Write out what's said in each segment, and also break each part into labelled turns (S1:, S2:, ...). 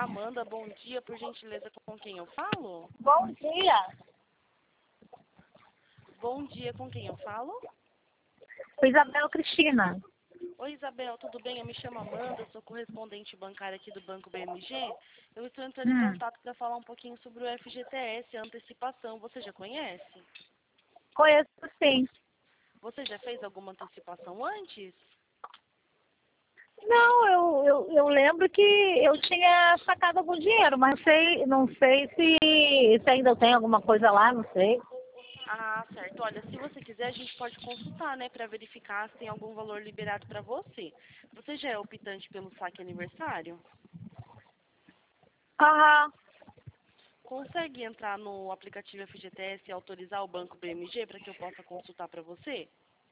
S1: Amanda, bom dia, por gentileza, com quem eu falo?
S2: Bom dia.
S1: Bom dia, com quem eu falo?
S2: Isabel Cristina.
S1: Oi, Isabel, tudo bem? Eu me chamo Amanda, sou correspondente bancária aqui do Banco BMG. Eu estou entrando em contato para falar um pouquinho sobre o FGTS, a antecipação. Você já conhece?
S2: Conheço sim.
S1: Você já fez alguma antecipação antes?
S2: Não, eu lembro que eu tinha sacado algum dinheiro, mas não sei se ainda tem alguma coisa lá, não sei.
S1: Ah, certo. Olha, se você quiser, a gente pode consultar, né, para verificar se tem algum valor liberado para você. Você já é optante pelo saque aniversário?
S2: Aham.
S1: Consegue entrar no aplicativo FGTS e autorizar o Banco BMG para que eu possa consultar para você?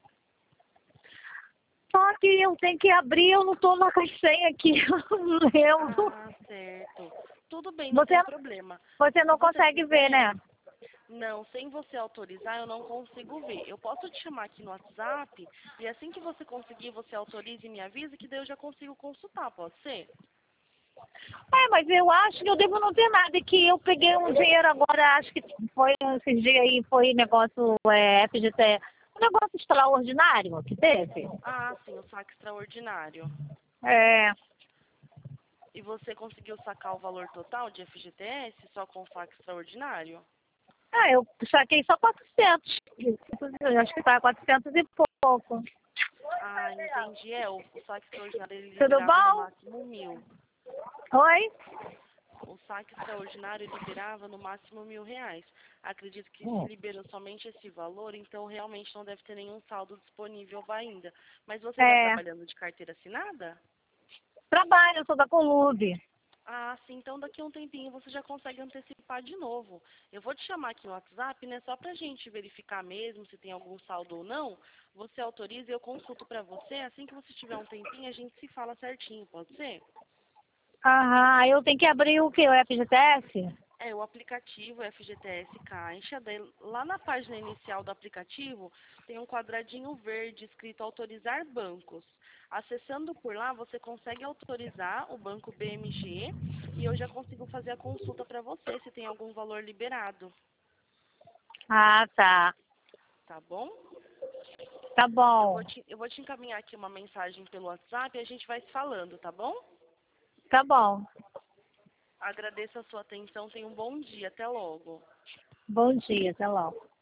S2: Só que eu tenho que abrir, eu não estou na caixinha aqui, eu não lembro.
S1: Ah, certo. Tudo bem, não
S2: Você,
S1: tem problema.
S2: você
S1: Se
S2: não
S1: você
S2: consegue ver,
S1: quiser,
S2: né?
S1: não, sem você autorizar, eu não consigo ver. Eu posso te chamar aqui no WhatsApp e assim que você conseguir, você autoriza e me avisa que daí eu já consigo consultar, pode ser?
S2: Mas eu acho que eu devo não ter nada, e que eu peguei um dinheiro agora, acho que foi esses dias aí, foi negócio FGTS, um negócio extraordinário que teve.
S1: Ah, sim, o saque extraordinário.
S2: É.
S1: E você conseguiu sacar o valor total de FGTS só com o saque extraordinário?
S2: Eu saquei só 400. Eu acho que tá 400 e pouco.
S1: Ah, entendi. O saque extraordinário ele
S2: Tudo
S1: liberava no
S2: bom?
S1: máximo 1.000.
S2: Oi?
S1: O saque extraordinário liberava no máximo R$ 1.000. Acredito que se liberou somente esse valor, então realmente não deve ter nenhum saldo disponível ainda. Mas você está
S2: É.
S1: trabalhando de carteira assinada?
S2: Trabalho, eu sou da Colube.
S1: Ah, sim, então daqui a um tempinho você já consegue antecipar de novo. Eu vou te chamar aqui no WhatsApp, né, só pra gente verificar mesmo se tem algum saldo ou não. Você autoriza e eu consulto pra você. Assim que você tiver um tempinho, a gente se fala certinho, pode ser?
S2: Aham, eu tenho que abrir o quê? O FGTS?
S1: É, o aplicativo FGTS Caixa, daí, lá na página inicial do aplicativo tem um quadradinho verde escrito autorizar bancos. Acessando por lá, você consegue autorizar o banco BMG e eu já consigo fazer a consulta para você se tem algum valor liberado,
S2: Ah, tá.
S1: tá bom?
S2: Tá
S1: Eu
S2: bom.
S1: vou te, eu vou te encaminhar aqui uma mensagem pelo WhatsApp e a gente vai se falando, tá bom?
S2: Tá bom.
S1: Agradeço a sua atenção, tenha um bom dia, até logo.
S2: Bom dia, até logo.